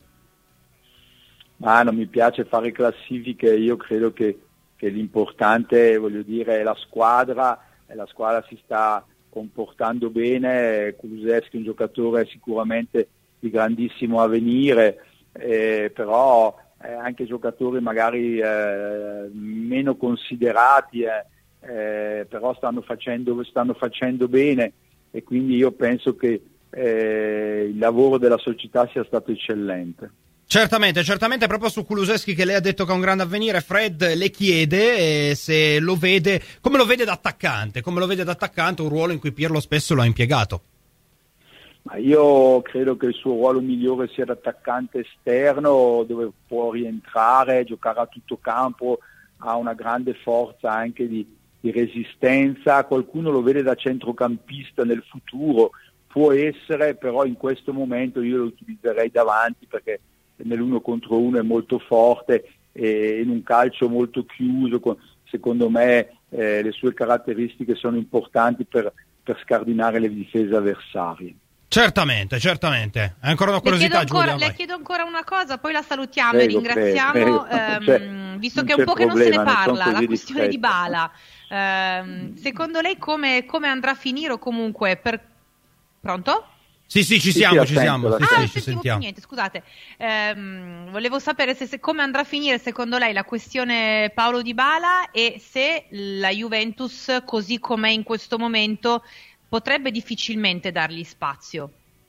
Ma non mi piace fare classifiche, io credo che, che l'importante, voglio dire, è la squadra, e la squadra si sta comportando bene, Kulusevski è un giocatore sicuramente di grandissimo avvenire, eh, però eh, anche giocatori magari eh, meno considerati, eh, eh, però stanno facendo, stanno facendo bene e quindi io penso che Eh, il lavoro della società sia stato eccellente. Certamente, certamente proprio su Kulusevski che lei ha detto che ha un grande avvenire, Fred le chiede eh, se lo vede, come lo vede da attaccante, come lo vede da attaccante, un ruolo in cui Pirlo spesso lo ha impiegato. Ma io credo che il suo ruolo migliore sia da attaccante esterno, dove può rientrare, giocare a tutto campo, ha una grande forza anche di, di resistenza, qualcuno lo vede da centrocampista nel futuro, può essere, però in questo momento io lo utilizzerei davanti perché nell'uno contro uno è molto forte e in un calcio molto chiuso, secondo me eh, le sue caratteristiche sono importanti per, per scardinare le difese avversarie. Certamente, certamente. È ancora una curiosità, le chiedo ancora, Giulia, le chiedo ancora una cosa, poi la salutiamo prego, e ringraziamo, prego, prego. Ehm, visto che è un po' che non se ne parla, la questione di Bala. Ehm, secondo lei come, come andrà a finire o comunque per... Pronto? Sì, sì, ci siamo, sì, ci siamo. Sì, ah, sì, ci sentiamo. Niente, scusate. Ehm, volevo sapere se, se come andrà a finire secondo lei la questione Paulo Dybala e se la Juventus, così com'è in questo momento, potrebbe difficilmente dargli spazio.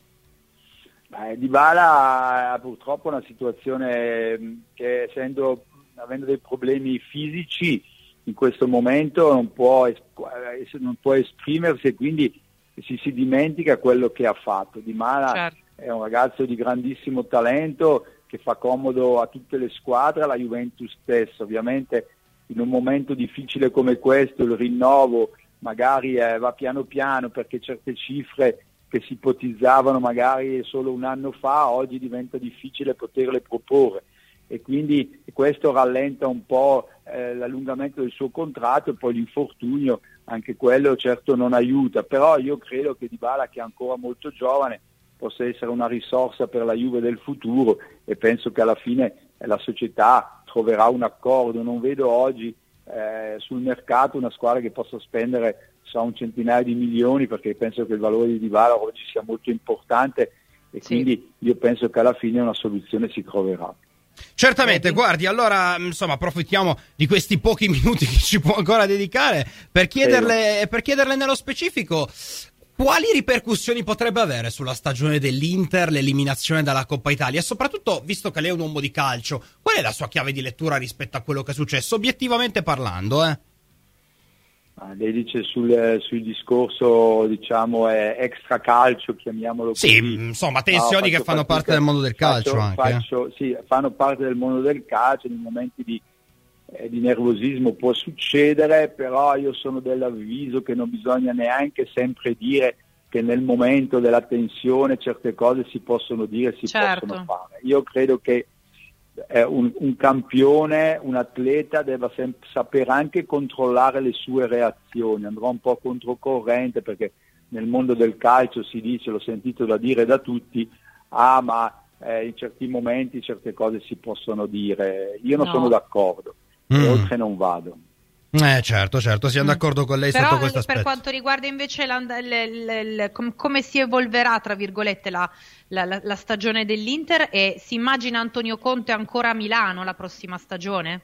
Beh, Dybala ha purtroppo una situazione che, essendo, avendo dei problemi fisici, in questo momento non può, non può esprimersi e quindi si, si dimentica quello che ha fatto. Dybala certo. È un ragazzo di grandissimo talento che che fa comodo a tutte le squadre, alla Juventus stessa. Ovviamente in un momento difficile come questo il rinnovo magari eh, va piano piano, perché certe cifre che si ipotizzavano magari solo un anno fa oggi diventa difficile poterle proporre, e quindi questo rallenta un po' eh, l'allungamento del suo contratto, e poi l'infortunio, anche quello certo non aiuta. Però io credo che Dybala, che è ancora molto giovane, possa essere una risorsa per la Juve del futuro, e penso che alla fine eh, la società troverà un accordo. Non vedo oggi eh, sul mercato una squadra che possa spendere so, un centinaio di milioni, perché penso che il valore di Dybala oggi sia molto importante, e sì. Quindi io penso che alla fine una soluzione si troverà. Certamente, guardi, allora insomma approfittiamo di questi pochi minuti che ci può ancora dedicare per chiederle, per chiederle nello specifico quali ripercussioni potrebbe avere sulla stagione dell'Inter l'eliminazione dalla Coppa Italia, e soprattutto, visto che lei è un uomo di calcio, qual è la sua chiave di lettura rispetto a quello che è successo, obiettivamente parlando, eh? Ah, lei dice sul, sul discorso, diciamo, eh, extra calcio, chiamiamolo così. Sì, insomma, tensioni no, che fanno fatica, parte del mondo del calcio, faccio, anche. Faccio, sì, fanno parte del mondo del calcio, in momenti di, eh, di nervosismo può succedere, però io sono dell'avviso che non bisogna neanche sempre dire che nel momento della tensione certe cose si possono dire, si certo. possono fare. Io credo che Eh, un, un campione, un atleta deve sem- saper anche controllare le sue reazioni. Andrò un po' controcorrente, perché nel mondo del calcio si dice, l'ho sentito da dire da tutti, ah ma eh, in certi momenti certe cose si possono dire. Io non no. sono d'accordo, mm. e oltre non vado. Eh certo, certo, siamo mm. d'accordo con lei Però sotto questo aspetto. Per quanto riguarda invece la, le, le, le, com, come si evolverà, tra virgolette, la, la, la, la stagione dell'Inter, e si immagina Antonio Conte ancora a Milano la prossima stagione?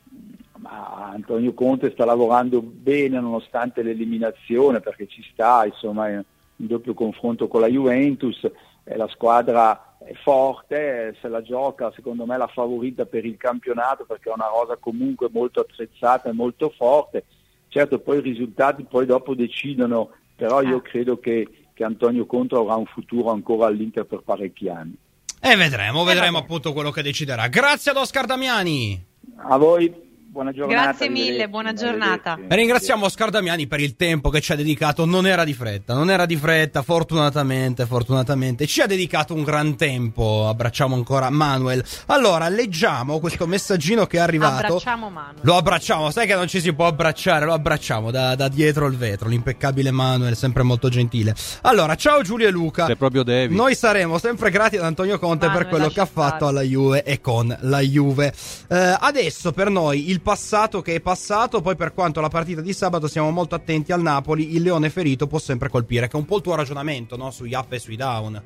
Ma Antonio Conte sta lavorando bene nonostante l'eliminazione, perché ci sta, insomma, in doppio confronto con la Juventus, eh, la squadra è forte, se la gioca secondo me la favorita per il campionato, perché è una rosa comunque molto attrezzata e molto forte. Certo, poi i risultati poi dopo decidono, però io credo che, che Antonio Conte avrà un futuro ancora all'Inter per parecchi anni. E vedremo, vedremo appunto quello che deciderà. Grazie ad Oscar Damiani. A voi. Buona giornata. Grazie mille, buona giornata. Ringraziamo Oscar Damiani per il tempo che ci ha dedicato. Non era di fretta, non era di fretta, fortunatamente, fortunatamente ci ha dedicato un gran tempo. Abbracciamo ancora Manuel. Allora, leggiamo questo messaggino che è arrivato. Abbracciamo Manuel. Lo abbracciamo, sai che non ci si può abbracciare, lo abbracciamo da, da dietro il vetro, l'impeccabile Manuel, sempre molto gentile. Allora, ciao Giulio e Luca. Sei proprio David. Noi saremo sempre grati ad Antonio Conte Manuel, per quello che ha fatto stare. alla Juve e con la Juve. Eh, adesso per noi il passato che è passato, poi per quanto la partita di sabato siamo molto attenti al Napoli, il leone ferito può sempre colpire, che è un po' il tuo ragionamento, no? Sugli up e sui down.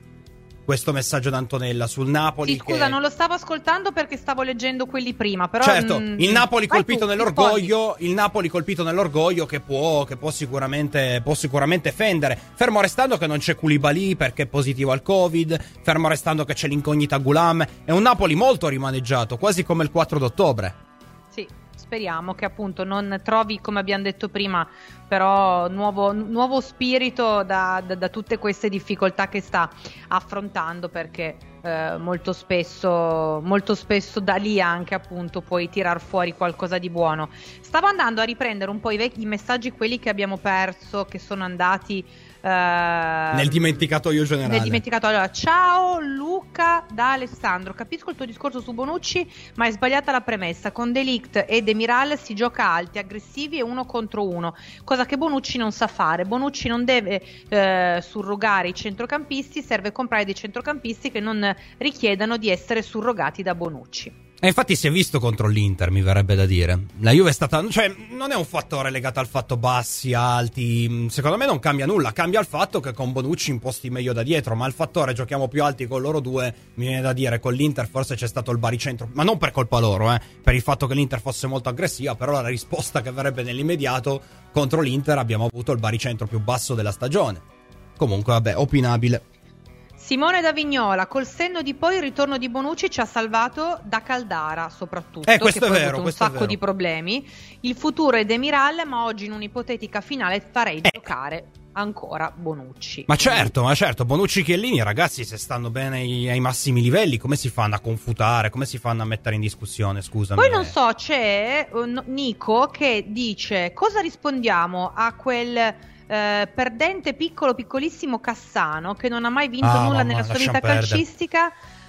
Questo messaggio d'Antonella sul Napoli. Sì, scusa, che... non lo stavo ascoltando perché stavo leggendo quelli prima, però certo, mh... il Napoli colpito tu, nell'orgoglio, il Napoli colpito nell'orgoglio che può che può sicuramente può sicuramente fendere. Fermo restando che non c'è Koulibaly perché è positivo al Covid, fermo restando che c'è l'incognita Gulam, è un Napoli molto rimaneggiato, quasi come il quattro d'ottobre. Sì, speriamo che appunto non trovi, come abbiamo detto prima, però nuovo, nuovo spirito da, da, da tutte queste difficoltà che sta affrontando, perché eh, molto spesso molto spesso da lì anche appunto puoi tirar fuori qualcosa di buono. Stavo andando a riprendere un po' i vecchi messaggi, quelli che abbiamo perso, che sono andati Uh, nel dimenticatoio generale. Nel dimenticatoio. Allora, ciao Luca da Alessandro, capisco il tuo discorso su Bonucci, ma è sbagliata la premessa. Con De Ligt e Demiral si gioca alti, aggressivi e uno contro uno, cosa che Bonucci non sa fare. Bonucci non deve uh, surrogare i centrocampisti, serve comprare dei centrocampisti che non richiedano di essere surrogati da Bonucci. E infatti si è visto contro l'Inter, mi verrebbe da dire. La Juve è stata, cioè, non è un fattore legato al fatto bassi, alti. Secondo me non cambia nulla. Cambia il fatto che con Bonucci imposti meglio da dietro. Ma il fattore giochiamo più alti con loro due, mi viene da dire, con l'Inter forse c'è stato il baricentro. Ma non per colpa loro, eh. Per il fatto che l'Inter fosse molto aggressiva. Però la risposta che verrebbe nell'immediato contro l'Inter abbiamo avuto il baricentro più basso della stagione. Comunque, vabbè, opinabile. Simone da Vignola, col senno di poi il ritorno di Bonucci ci ha salvato da Caldara soprattutto, eh, questo che è poi vero, ha avuto un questo sacco di problemi. Il futuro è Demiral, ma oggi in un'ipotetica finale farei eh, giocare ancora Bonucci. Ma certo, ma certo, Bonucci, Chiellini, ragazzi, se stanno bene ai, ai massimi livelli, come si fanno a confutare, come si fanno a mettere in discussione, scusami. Poi non so, c'è uh, Nico che dice: cosa rispondiamo a quel eh, perdente piccolo piccolissimo Cassano che non ha mai vinto ah, nulla mamma, nella sua vita perdere. calcistica?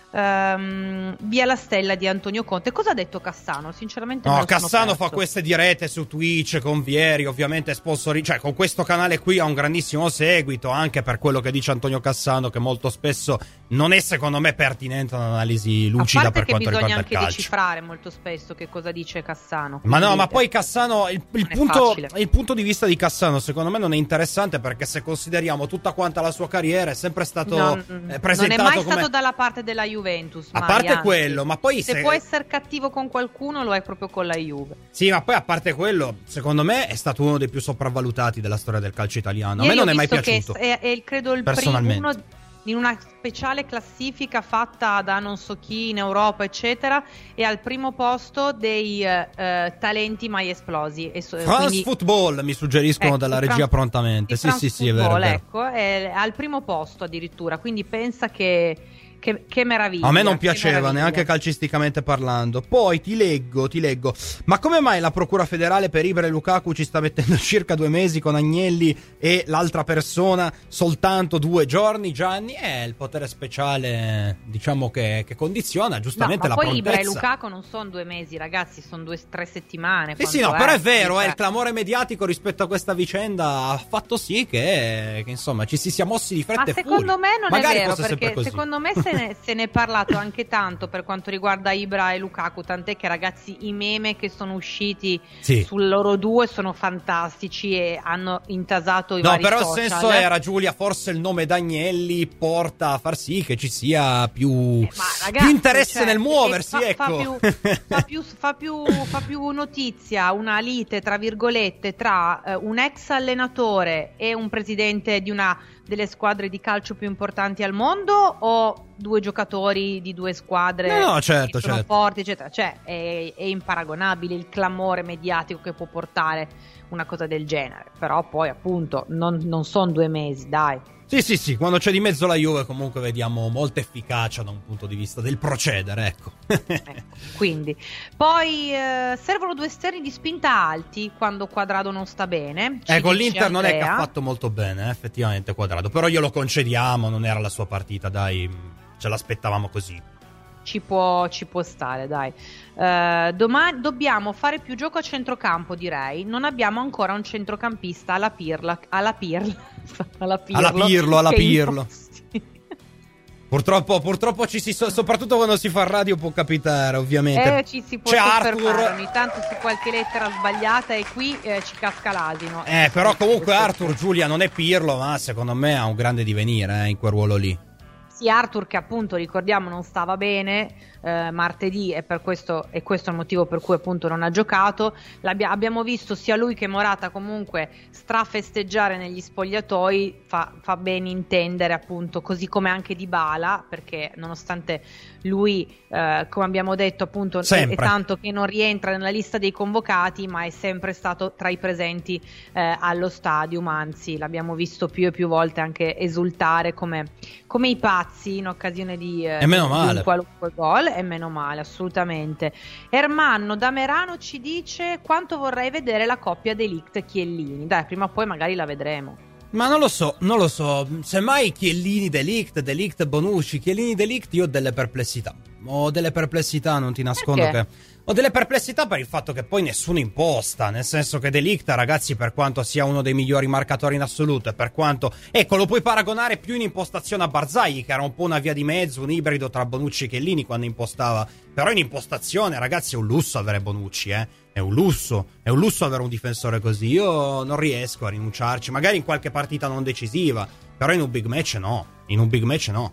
Um, via la stella di Antonio Conte. Cosa ha detto Cassano? Sinceramente no, non sono Cassano perso. fa queste dirette su Twitch con Vieri, ovviamente sponsori, cioè con questo canale qui ha un grandissimo seguito, anche per quello che dice Antonio Cassano, che molto spesso non è secondo me pertinente un'analisi lucida per quanto riguarda il calcio. A parte che bisogna anche decifrare molto spesso che cosa dice Cassano. Ma no, ma poi Cassano, il, il, punto, il punto di vista di Cassano secondo me non è interessante, perché se consideriamo tutta quanta la sua carriera è sempre stato no, eh, presentato non è mai come... stato dalla parte della Juventus, a mai, parte anzi. quello, ma poi se, se può essere cattivo con qualcuno lo è proprio con la Juve. Sì, ma poi a parte quello, secondo me è stato uno dei più sopravvalutati della storia del calcio italiano. A Ieri me non ho è mai visto piaciuto. Che è, è credo il primo uno in una speciale classifica fatta da non so chi in Europa, eccetera, è al primo posto dei uh, talenti mai esplosi. E so, France quindi... Football mi suggeriscono ecco, dalla regia Fran... prontamente. Sì, sì, sì, è vero, è vero. Ecco, è al primo posto addirittura, quindi pensa che Che, che meraviglia. A me non piaceva, neanche calcisticamente parlando. Poi ti leggo, ti leggo. Ma come mai la Procura Federale per Ibra e Lukaku ci sta mettendo circa due mesi con Agnelli e l'altra persona soltanto due giorni, Gianni? È il potere speciale, diciamo, che, che condiziona giustamente no, ma la poi prontezza. Ibra e Lukaku non sono due mesi, ragazzi, sono due tre settimane. Sì, sì, no, è? Però è vero, sì, eh, il clamore mediatico rispetto a questa vicenda ha fatto sì che, che insomma, ci si sia mossi di fretta ma e furia. secondo me non Magari è vero, fosse perché così. secondo me se ne, se ne è parlato anche tanto per quanto riguarda Ibra e Lukaku, tant'è che, ragazzi, i meme che sono usciti sì. su loro due sono fantastici e hanno intasato i no, vari però social. il senso era, Giulia, forse il nome D'Agnelli porta a far sì che ci sia più, eh, ma ragazzi, più interesse cioè, nel muoversi, fa, ecco. Fa più, fa, più, fa, più, fa più notizia una lite, tra virgolette, tra uh, un ex allenatore e un presidente di una delle squadre di calcio più importanti al mondo, o due giocatori di due squadre no, no, certo, che sono certo. forti, eccetera. Cioè è, è imparagonabile il clamore mediatico che può portare una cosa del genere. Però poi appunto non, non sono due mesi, dai. Sì, sì, sì, quando c'è di mezzo la Juve comunque vediamo molta efficacia da un punto di vista del procedere, ecco. ecco quindi poi eh, servono due esterni di spinta alti quando Quadrado non sta bene. Eh, con l'Inter Andrea. non è che ha fatto molto bene, eh, effettivamente Quadrado, però glielo concediamo, non era la sua partita, dai, ce l'aspettavamo così. Ci può, ci può stare, dai. Uh, domani dobbiamo fare più gioco a centrocampo, direi. Non abbiamo ancora un centrocampista alla Pirla, alla Pirla, alla Pirlo, alla Pirlo, alla Pirlo. Imposti. Purtroppo, purtroppo ci si so, soprattutto quando si fa radio può capitare, ovviamente. Eh, ci si può C'è soffermare Arthur. ogni tanto su qualche lettera sbagliata e qui eh, ci casca l'asino. Eh, però comunque Arthur, Giulia, non è Pirlo, ma secondo me ha un grande divenire eh, in quel ruolo lì. Sì, Arthur, che appunto ricordiamo non stava bene eh, martedì, e per questo e questo è il motivo per cui appunto non ha giocato. L'abbia, abbiamo visto sia lui che Morata comunque strafesteggiare negli spogliatoi, fa, fa ben intendere appunto, così come anche Dybala, perché nonostante lui eh, come abbiamo detto appunto è, è tanto che non rientra nella lista dei convocati, ma è sempre stato tra i presenti eh, allo stadium, anzi l'abbiamo visto più e più volte anche esultare come, come i pazzi in occasione di, eh, e meno di male. un qualunque gol, e meno male, assolutamente. Ermanno da Merano ci dice: quanto vorrei vedere la coppia De Ligt-Chiellini. Dai, prima o poi magari la vedremo. Ma non lo so, non lo so. Semmai Chiellini, De Ligt, De Ligt, Bonucci, Chiellini, De Ligt, io ho delle perplessità. Ho delle perplessità, non ti nascondo Perché? che... Ho delle perplessità per il fatto che poi nessuno imposta, nel senso che De Ligt, ragazzi, per quanto sia uno dei migliori marcatori in assoluto, e per quanto... Ecco, lo puoi paragonare più in impostazione a Barzagli, che era un po' una via di mezzo, un ibrido tra Bonucci e Chiellini quando impostava. Però in impostazione, ragazzi, è un lusso avere Bonucci, eh. È un lusso, è un lusso avere un difensore così. Io non riesco a rinunciarci, magari in qualche partita non decisiva, però in un big match no, in un big match no.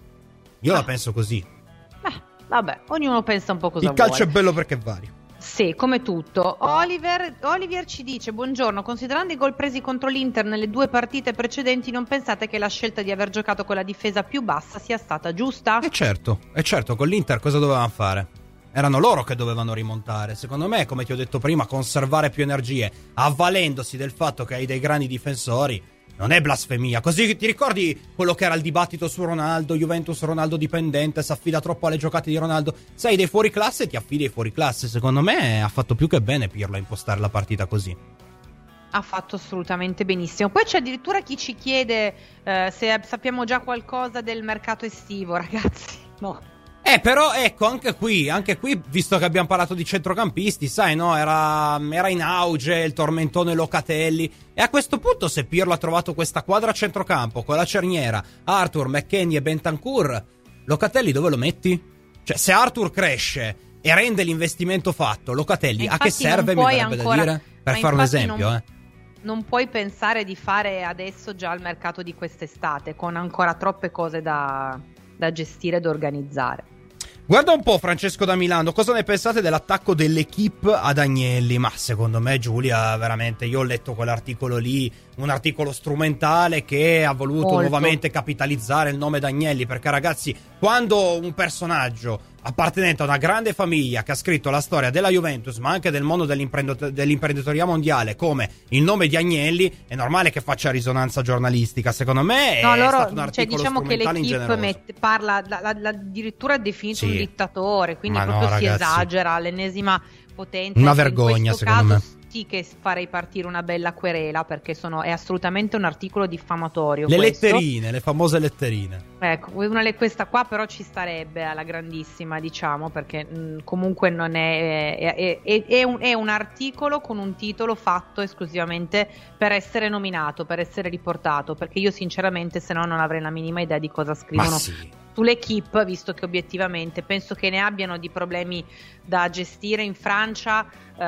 Io ah. la penso così. Beh, vabbè, ognuno pensa un po' cosa Il calcio vuole. è bello perché è vario. Sì, come tutto. Oliver, Olivier ci dice: buongiorno, considerando i gol presi contro l'Inter nelle due partite precedenti, non pensate che la scelta di aver giocato con la difesa più bassa sia stata giusta? E certo, e certo, con l'Inter cosa dovevano fare? Erano loro che dovevano rimontare. Secondo me, come ti ho detto prima, conservare più energie, avvalendosi del fatto che hai dei grandi difensori, non è blasfemia. Così ti ricordi quello che era il dibattito su Ronaldo, Juventus Ronaldo dipendente, si affida troppo alle giocate di Ronaldo. Sei dei fuori classe, ti affidi ai fuori classe. Secondo me ha fatto più che bene Pirlo a impostare la partita così. Ha fatto assolutamente benissimo. Poi c'è addirittura chi ci chiede eh, se sappiamo già qualcosa del mercato estivo, ragazzi. No. Eh, però, ecco, anche qui, anche qui, visto che abbiamo parlato di centrocampisti, sai, no, era, era in auge il tormentone Locatelli, e a questo punto se Pirlo ha trovato questa quadra a centrocampo, con la cerniera, Arthur, McKennie e Bentancur, Locatelli dove lo metti? Cioè, se Arthur cresce e rende l'investimento fatto, Locatelli a che serve, mi verrebbe ancora, da dire? Per fare un esempio, non, eh. Non puoi pensare di fare adesso già il mercato di quest'estate, con ancora troppe cose da, da gestire ed organizzare. Guarda un po', Francesco da Milano, cosa ne pensate dell'attacco dell'Equipe ad Agnelli? Ma secondo me, Giulia, veramente, io ho letto quell'articolo lì, un articolo strumentale che ha voluto Molto. nuovamente capitalizzare il nome d'Agnelli, perché ragazzi, quando un personaggio appartenente a una grande famiglia che ha scritto la storia della Juventus, ma anche del mondo dell'imprendito- dell'imprenditoria mondiale, come il nome di Agnelli, è normale che faccia risonanza giornalistica. Secondo me no, è loro, stato un cioè, articolo diciamo che strumentale l'Equipe mette, parla, la, la, la, addirittura ha definito Sì. un dittatore, quindi Ma no, proprio si ragazzi. esagera, l'ennesima potenza. Una Ecco, vergogna, in questo secondo caso, me. Sì, che farei partire una bella querela, perché sono, è assolutamente un articolo diffamatorio. Le questo. letterine, le famose letterine. Ecco, una, le- questa qua però ci starebbe alla grandissima, diciamo, perché mh, comunque non è è, è, è, è un, è un articolo con un titolo fatto esclusivamente per essere nominato, per essere riportato, perché io sinceramente se no non avrei la minima idea di cosa scrivono Ma sì. sull'Equipe, visto che obiettivamente penso che ne abbiano di problemi da gestire in Francia,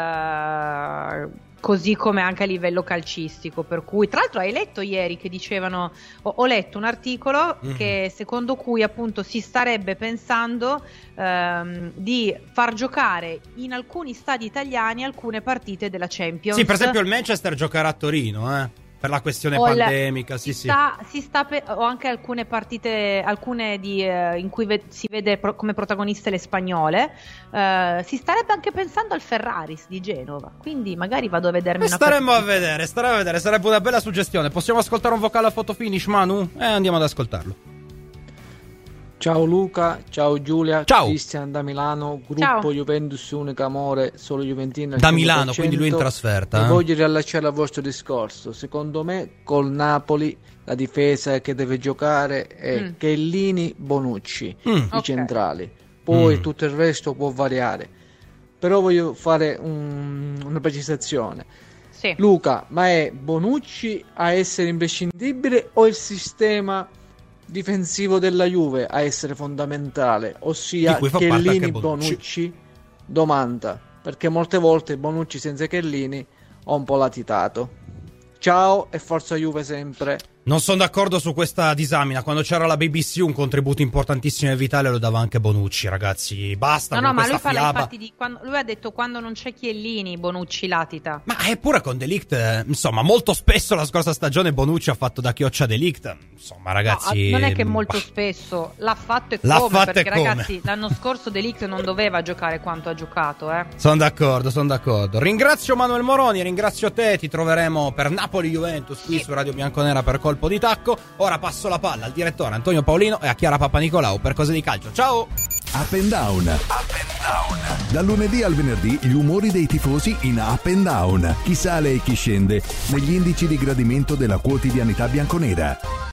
eh, così come anche a livello calcistico, per cui tra l'altro hai letto ieri che dicevano, ho, ho letto un articolo Mhm. che secondo cui appunto si starebbe pensando ehm, di far giocare in alcuni stadi italiani alcune partite della Champions. Sì, per esempio il Manchester giocherà a Torino, eh, per la questione O il- pandemica, sì, si sì. sta, si sta pe- o anche alcune partite, alcune di, eh, in cui ve- si vede pro- come protagoniste le spagnole. eh, si starebbe anche pensando al Ferraris di Genova, quindi magari vado a vedermi Eh, una staremmo a partita. vedere, staremo a vedere, sarebbe una bella suggestione. Possiamo ascoltare un vocale a photo finish, Manu? Eh, andiamo ad ascoltarlo. Ciao Luca, ciao Giulia, Ciao. Cristian da Milano, gruppo Ciao. Juventus Unico Amore, solo Juventino al Da cento per Milano, cento. quindi lui in trasferta, E eh? voglio riallacciare al vostro discorso. Secondo me col Napoli la difesa che deve giocare è Mm. Chiellini, Bonucci, Mm. i Ok. centrali. Poi Mm. tutto il resto può variare. Però voglio fare un- una precisazione. Sì. Luca, ma è Bonucci a essere imprescindibile o il sistema difensivo della Juve a essere fondamentale, ossia Di cui fa parte Chiellini, anche Bonucci. Bonucci? Domanda, perché molte volte Bonucci senza Chiellini ho un po' latitato. Ciao e forza Juve sempre. Non sono d'accordo su questa disamina. Quando c'era la B B C un contributo importantissimo e vitale lo dava anche Bonucci, ragazzi. Basta No, con no, ma lui questa parla fiaba. infatti di quando, lui ha detto quando non c'è Chiellini, Bonucci latita. Ma eppure con De Ligt, eh, insomma, molto spesso la scorsa stagione Bonucci ha fatto da chioccia De Ligt. Insomma, ragazzi... No, non è che mm, molto bah. spesso l'ha fatto e L'ha come, fatto e perché come. ragazzi l'anno scorso De Ligt non doveva giocare quanto ha giocato, eh. Sono d'accordo, sono d'accordo. Ringrazio Manuel Moroni, ringrazio te. Ti troveremo per Napoli-Juventus qui Sì. su Radio Bianconera per colpo di tacco. Ora passo la palla al direttore Antonio Paolino e a Chiara Papanicolau per cose di calcio. Ciao! Up and Down. Up and Down. Dal lunedì al venerdì gli umori dei tifosi in Up and Down. Chi sale e chi scende negli indici di gradimento della quotidianità bianconera.